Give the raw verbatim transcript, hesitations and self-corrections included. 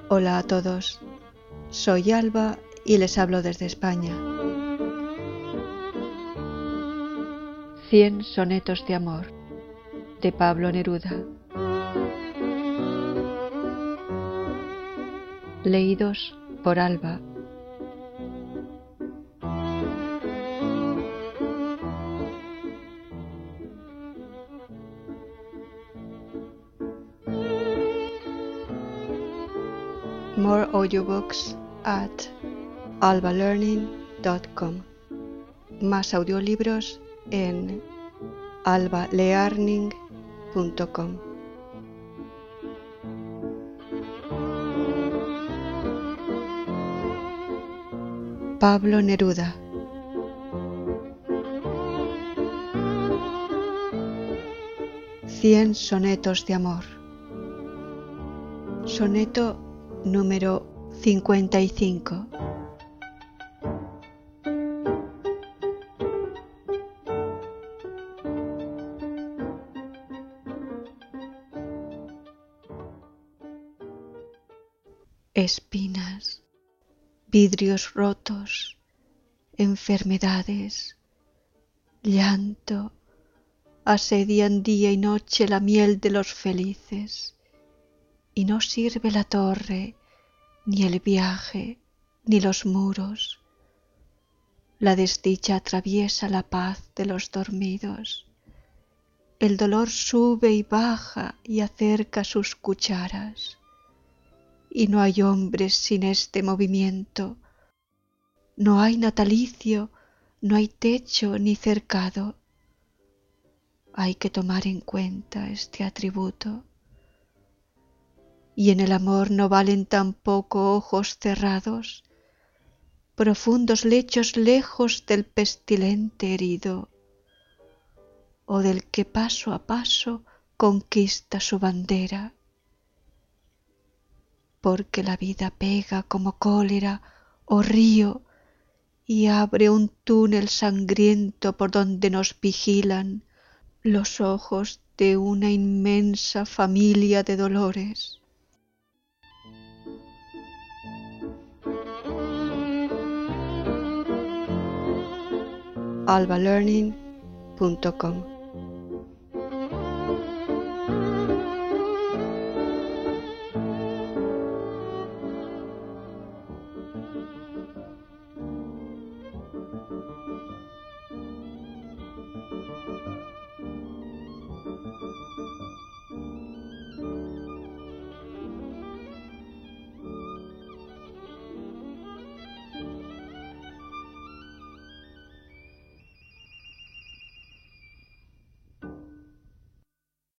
Hola a todos, soy Alba y les hablo desde España. Cien sonetos de amor, de Pablo Neruda. Leídos por Alba. More audiobooks at alba learning dot com. Más audiolibros en alba learning punto com. Pablo Neruda. Cien sonetos de amor. Soneto número cincuenta y cinco. Espinas, vidrios rotos, enfermedades, llanto, asedian día y noche la miel de los felices, y no sirve la torre, ni el viaje, ni los muros. La desdicha atraviesa la paz de los dormidos. El dolor sube y baja y acerca sus cucharas. Y no hay hombres sin este movimiento. No hay natalicio, no hay techo ni cercado. Hay que tomar en cuenta este atributo. Y en el amor no valen tampoco ojos cerrados, profundos lechos lejos del pestilente herido, o del que paso a paso conquista su bandera. Porque la vida pega como cólera o río y abre un túnel sangriento por donde nos vigilan los ojos de una inmensa familia de dolores. alba learning punto com.